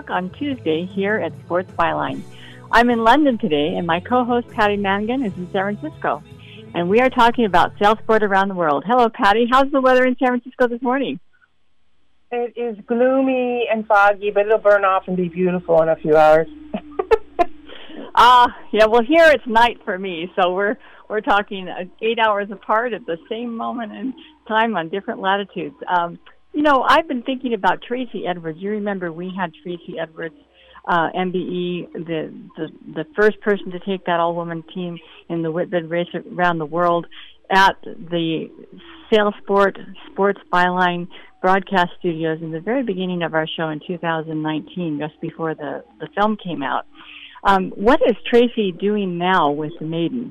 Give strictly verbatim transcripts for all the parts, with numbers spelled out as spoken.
Talk on Tuesday here at Sports Byline. I'm in London today, and my co-host Patty Mangan is in San Francisco, and we are talking about sail sport around the world. Hello, Patty. How's the weather in San Francisco this morning? It is gloomy and foggy, but it'll burn off and be beautiful in a few hours. Ah, uh, yeah. Well, here it's night for me, so we're we're talking eight hours apart at the same moment in time on different latitudes. Um, you know, I've been thinking about Tracy Edwards. You remember we had Tracy Edwards, uh, M B E, the, the the first person to take that all-woman team in the Whitbread race around the world at the Sail Sport Sports Byline broadcast studios in the very beginning of our show in two thousand nineteen, just before the, the film came out. Um, what is Tracy doing now with the Maiden?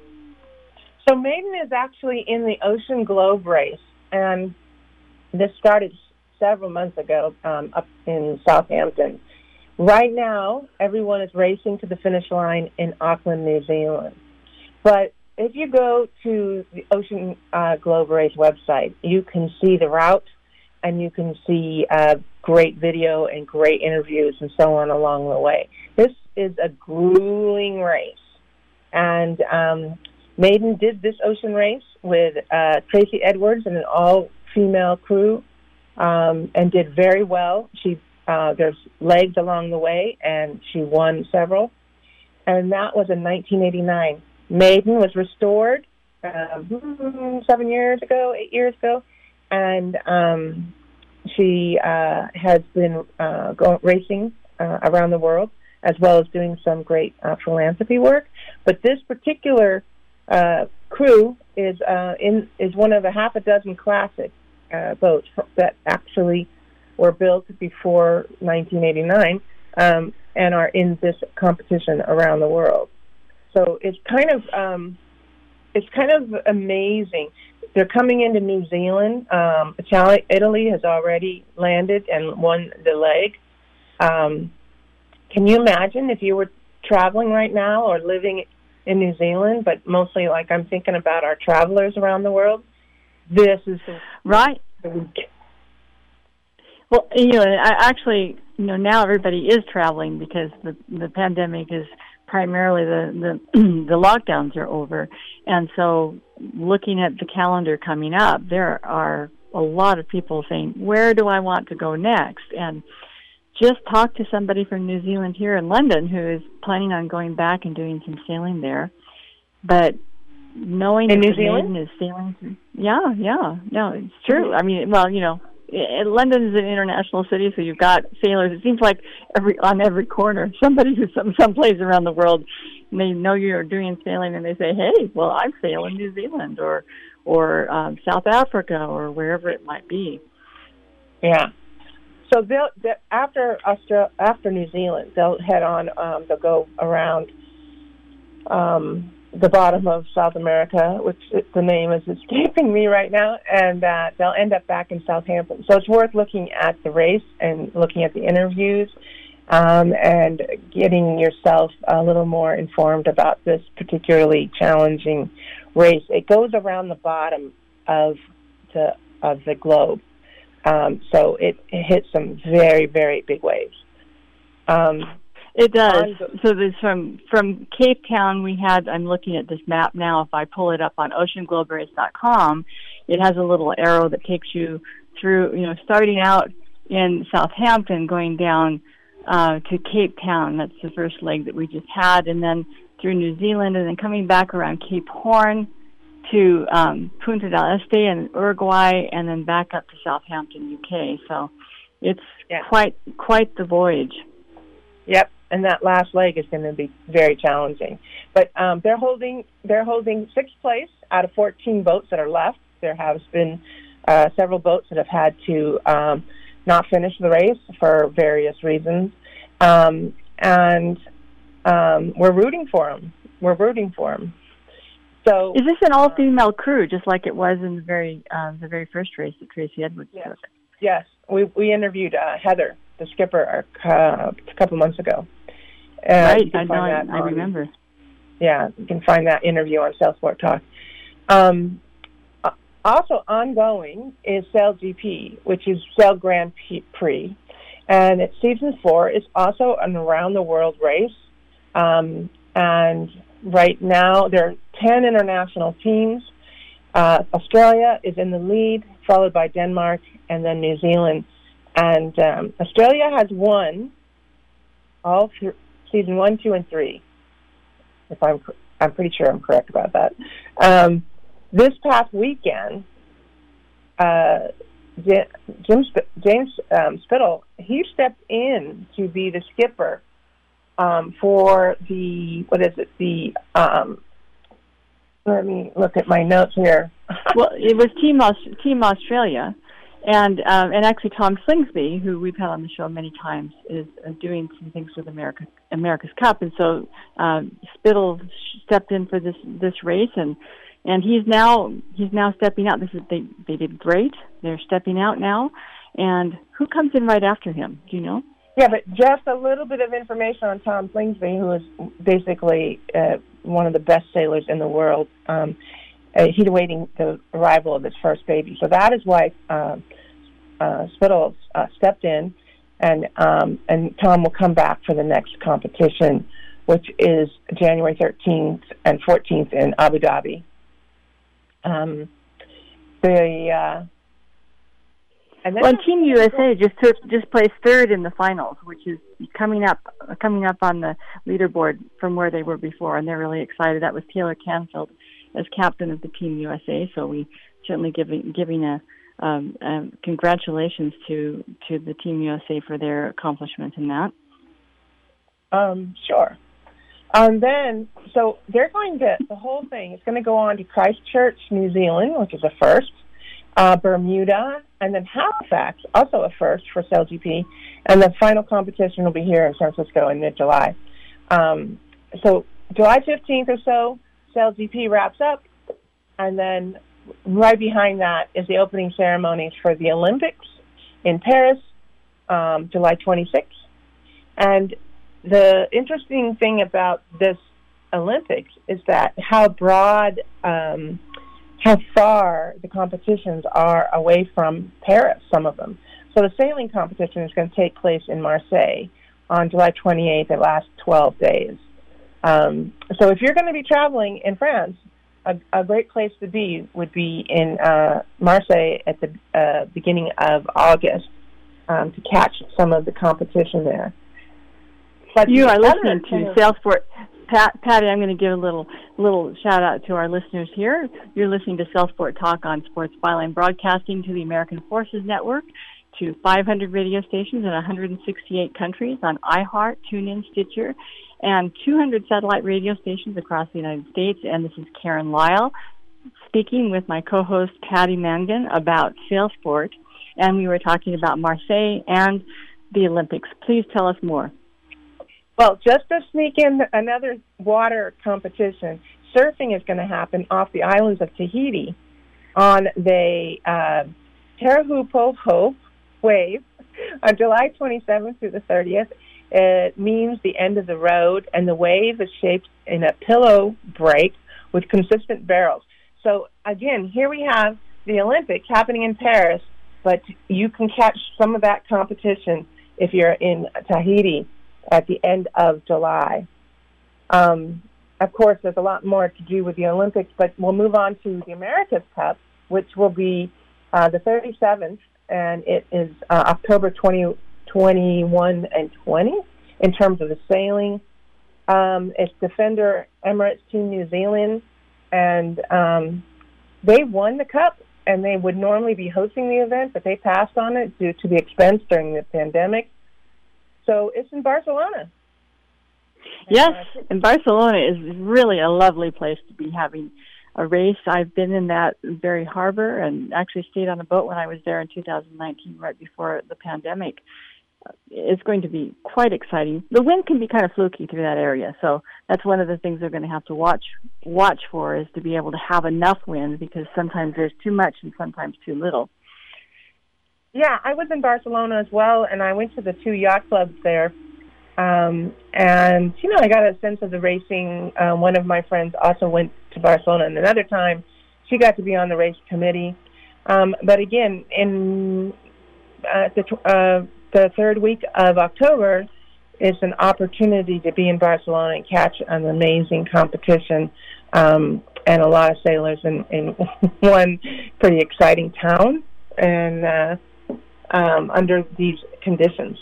So Maiden is actually in the Ocean Globe race, and this started several months ago um, up in Southampton. Right now, everyone is racing to the finish line in Auckland, New Zealand. But if you go to the Ocean uh, Globe race website, you can see the route, and you can see uh, great video and great interviews and so on along the way. This is a grueling race. And um, Maiden did this ocean race with uh, Tracy Edwards and an all-female crew um, and did very well. She uh, There's legs along the way, and she won several. And that was in nineteen eighty-nine. Maiden was restored um, seven years ago, eight years ago, and um, she uh, has been uh, go- racing uh, around the world, as well as doing some great uh, philanthropy work. But this particular uh, crew is uh, in is one of a half a dozen classic uh, boats that actually were built before nineteen eighty-nine um, and are in this competition around the world. So it's kind of um, it's kind of amazing. They're coming into New Zealand. Um, Italy has already landed and won the leg. Um, can you imagine if you were traveling right now or living in New Zealand, but mostly like I'm thinking about our travelers around the world? This is the, right. The week. Well, you know, I actually, you know, now everybody is traveling because the the pandemic is primarily the the, the lockdowns are over, and so looking at the calendar coming up, there are a lot of people saying, where do I want to go next? And just talked to somebody from New Zealand here in London who is planning on going back and doing some sailing there. But knowing in that New the Zealand Maiden is sailing, yeah, yeah, no, it's true. I mean, well, you know, it, London is an international city, so you've got sailors. It seems like every on every corner, somebody who's some someplace around the world, and they know you're doing sailing, and they say, "Hey, well, I'm sailing New Zealand or or um, South Africa or wherever it might be." Yeah. So they'll, they'll after Australia, after New Zealand, they'll head on. Um, they'll go around um, the bottom of South America, which it, the name is escaping me right now, and uh, they'll end up back in Southampton. So it's worth looking at the race and looking at the interviews um, and getting yourself a little more informed about this particularly challenging race. It goes around the bottom of the of the globe. Um, so it, it hits some very, very big waves. Um, it does. So there's from from Cape Town, we had, I'm looking at this map now, if I pull it up on ocean globe race dot com, it has a little arrow that takes you through, you know, starting out in Southampton, going down uh, to Cape Town. That's the first leg that we just had, and then through New Zealand, and then coming back around Cape Horn to um, Punta del Este and Uruguay, and then back up to Southampton, U K. So it's yeah. quite quite the voyage. Yep, and that last leg is going to be very challenging. But um, they're holding they're holding sixth place out of fourteen boats that are left. There has been uh, several boats that have had to um, not finish the race for various reasons, um, and um, we're rooting for them. We're rooting for them. So, is this an all-female crew, just like it was in the very uh, the very first race that Tracy Edwards yes. took? Yes, we we interviewed uh, Heather, the skipper, uh, a couple months ago. Uh, right, I know, I, I on, remember. Yeah, you can find that interview on Sail Sport Talk. Um, also ongoing is Sail G P, which is Sail Grand Prix, And it's season four. It's also an around-the-world race. Um, and right now, there are ten international teams. Uh, Australia is in the lead, followed by Denmark and then New Zealand. And um, Australia has won all through season one, two, and three. If I'm, I'm pretty sure I'm correct about that. Um, this past weekend, uh, Jim, James um, Spittle, he stepped in to be the skipper um, for the, what is it, the, um, let me look at my notes here. Well, it was Team Aus- Team Australia, and um, and actually Tom Slingsby, who we've had on the show many times, is uh, doing some things with America America's Cup, and so um, Spittle stepped in for this this race, and and he's now he's now stepping out. This is they they did great. They're stepping out now, and who comes in right after him? Do you know? Yeah, but just a little bit of information on Tom Slingsby, who is basically uh, one of the best sailors in the world. Um, uh, he's awaiting the arrival of his first baby. So that is why uh, uh, Spittle uh, stepped in, and um, and Tom will come back for the next competition, which is January thirteenth and fourteenth in Abu Dhabi. Um, the... Uh, And well, and Team U S A just took, just placed third in the finals, which is coming up coming up on the leaderboard from where they were before, and they're really excited. That was Taylor Canfield as captain of the Team U S A, so we certainly giving giving a um, um, congratulations to to the Team U S A for their accomplishment in that. Um, sure. Um, then, so they're going to the whole thing is going to go on to Christchurch, New Zealand, which is a first. Uh, Bermuda, and then Halifax, also a first for S A I L G P, and the final competition will be here in San Francisco in mid-July. Um, so July fifteenth or so, S A I L G P wraps up, and then right behind that is the opening ceremonies for the Olympics in Paris, um, July twenty-sixth. And the interesting thing about this Olympics is that how broad um how far the competitions are away from Paris, some of them. So the sailing competition is going to take place in Marseille on July twenty-eighth. It lasts twelve days. Um, so if you're going to be traveling in France, a, a great place to be would be in uh, Marseille at the uh, beginning of August um, to catch some of the competition there. But you the are listening to of, Salesport. Pat, Patty, I'm going to give a little little shout out to our listeners here. You're listening to Salesport Talk on Sports Byline Broadcasting to the American Forces Network, to five hundred radio stations in one hundred sixty-eight countries on iHeart, TuneIn, Stitcher, and two hundred satellite radio stations across the United States. And this is Karen Lyle speaking with my co-host Patty Mangan about Salesport, and we were talking about Marseille and the Olympics. Please tell us more. Well, just to sneak in another water competition, surfing is going to happen off the islands of Tahiti on the uh, Tarahupopo wave on July twenty-seventh through the thirtieth. It means the end of the road, and the wave is shaped in a pillow break with consistent barrels. So, again, here we have the Olympics happening in Paris, but you can catch some of that competition if you're in Tahiti at the end of July. Um, of course, there's a lot more to do with the Olympics, but we'll move on to the America's Cup, which will be uh, the thirty-seventh, and it is uh, October twentieth, twenty-one, and twenty in terms of the sailing. Um, it's Defender Emirates Team New Zealand, and um, they won the Cup, and they would normally be hosting the event, but they passed on it due to the expense during the pandemic. So it's in Barcelona. Yes, and Barcelona is really a lovely place to be having a race. I've been in that very harbor and actually stayed on a boat when I was there in two thousand nineteen, right before the pandemic. It's going to be quite exciting. The wind can be kind of fluky through that area, so that's one of the things they're going to have to watch watch for, is to be able to have enough wind, because sometimes there's too much and sometimes too little. Yeah, I was in Barcelona as well, and I went to the two yacht clubs there. Um, and, you know, I got a sense of the racing. Uh, one of my friends also went to Barcelona, and another time she got to be on the race committee. Um, but again, in uh, the uh, the third week of October is an opportunity to be in Barcelona and catch an amazing competition, um, and a lot of sailors in, in one pretty exciting town, and uh, um, under these conditions.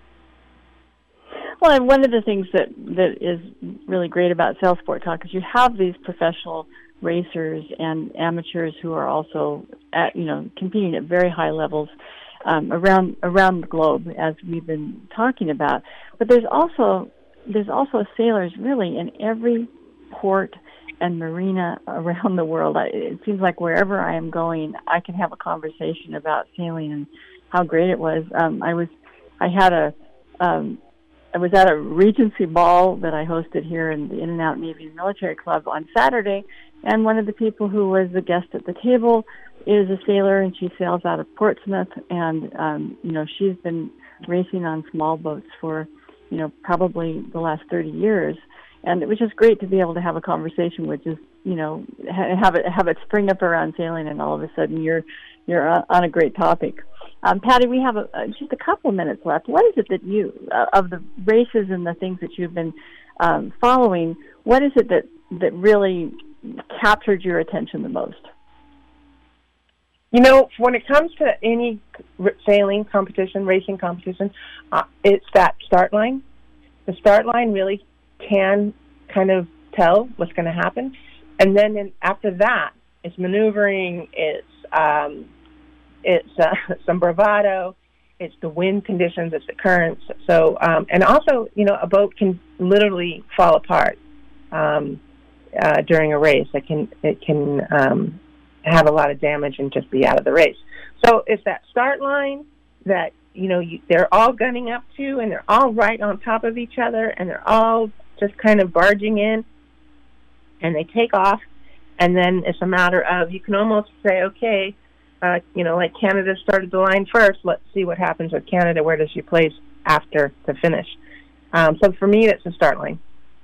Well, and one of the things that, that is really great about Sail Sport Talk is you have these professional racers and amateurs who are also at, you know, competing at very high levels um, around around the globe, as we've been talking about. But there's also there's also sailors really in every port and marina around the world. I, it seems like wherever I am going, I can have a conversation about sailing and how great it was. Um, I was I had a um, I was at a Regency ball that I hosted here in the In-N-Out Navy Military Club on Saturday, and one of the people who was the guest at the table is a sailor, and she sails out of Portsmouth, and um, you know, she's been racing on small boats for, you know, probably the last thirty years, and it was just great to be able to have a conversation with just, you know, have it have it spring up around sailing, and all of a sudden you're you're on a great topic. Um, Patty, we have a, uh, just a couple of minutes left. What is it that you, uh, of the races and the things that you've been um, following, what is it that, that really captured your attention the most? You know, when it comes to any sailing competition, racing competition, uh, it's that start line. The start line really can kind of tell what's going to happen. And then in, after that, it's maneuvering, it's um, it's uh, some bravado, it's the wind conditions, it's the currents. So, um, and also, you know, a boat can literally fall apart um, uh, during a race. It can it can um, have a lot of damage and just be out of the race. So it's that start line that, you know, you, they're all gunning up to, and they're all right on top of each other, and they're all just kind of barging in, and they take off, and then it's a matter of, you can almost say, okay, uh, you know, like Canada started the line first, let's see what happens with Canada, where does she place after the finish? Um, so for me, it's the start line.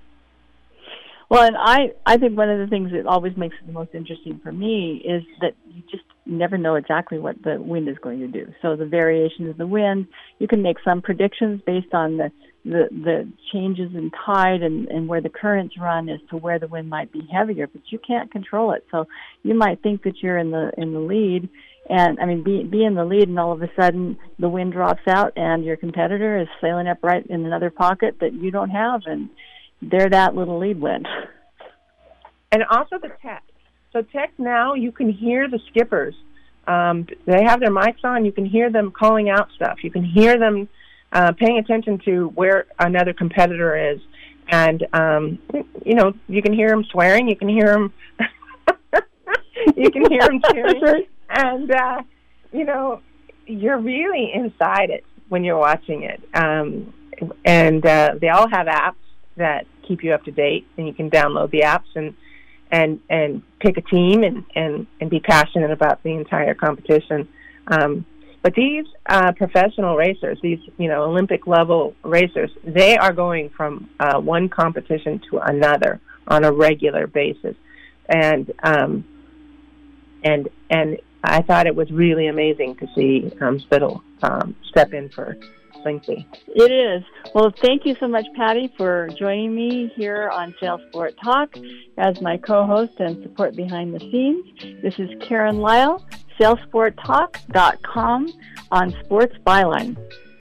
Well, and I, I think one of the things that always makes it the most interesting for me is that you just never know exactly what the wind is going to do. So the variations of the wind, you can make some predictions based on the, the, the changes in tide and, and where the currents run as to where the wind might be heavier, but you can't control it. So you might think that you're in the in the lead, and I mean, be, be in the lead, and all of a sudden the wind drops out and your competitor is sailing up right in another pocket that you don't have, and there that little lead went. And also the tech. So tech now, you can hear the skippers. Um, they have their mics on. You can hear them calling out stuff. You can hear them uh, paying attention to where another competitor is. And, um, you know, you can hear them swearing. You can hear them, you can hear them cheering. And, uh, you know, you're really inside it when you're watching it. Um, and uh, they all have apps that keep you up to date, and you can download the apps and and and pick a team and, and, and be passionate about the entire competition. Um, but these uh, professional racers, these, you know, Olympic level racers, they are going from uh, one competition to another on a regular basis, and um, and and I thought it was really amazing to see um, Spittle um, step in for Slingsby. It is. Well, thank you so much, Patty, for joining me here on Sail Sport Talk as my co-host and support behind the scenes. This is Karen Lyle, sail sport talk dot com on Sports Byline.